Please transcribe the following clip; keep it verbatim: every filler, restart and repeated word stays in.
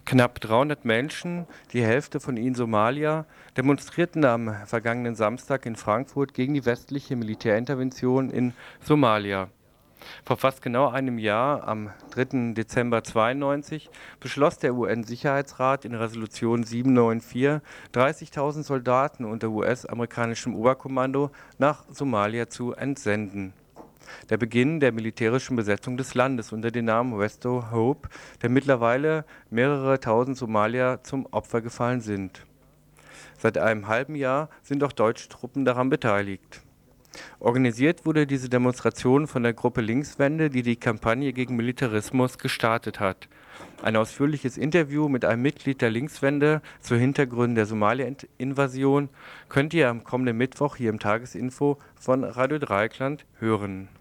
Knapp dreihundert Menschen, die Hälfte von ihnen Somalier, demonstrierten am vergangenen Samstag in Frankfurt gegen die westliche Militärintervention in Somalia. Vor fast genau einem Jahr, am dritten Dezember zweiundneunzig, beschloss der U N-Sicherheitsrat in Resolution siebenhundertvierundneunzig, dreißigtausend Soldaten unter U S-amerikanischem Oberkommando nach Somalia zu entsenden. Der Beginn der militärischen Besetzung des Landes unter dem Namen Resto Hope, der mittlerweile mehrere tausend Somalier zum Opfer gefallen sind. Seit einem halben Jahr sind auch deutsche Truppen daran beteiligt. Organisiert wurde diese Demonstration von der Gruppe Linkswende, die die Kampagne gegen Militarismus gestartet hat. Ein ausführliches Interview mit einem Mitglied der Linkswende zu Hintergründen der Somalia-Invasion könnt ihr am kommenden Mittwoch hier im Tagesinfo von Radio Dreieckland hören.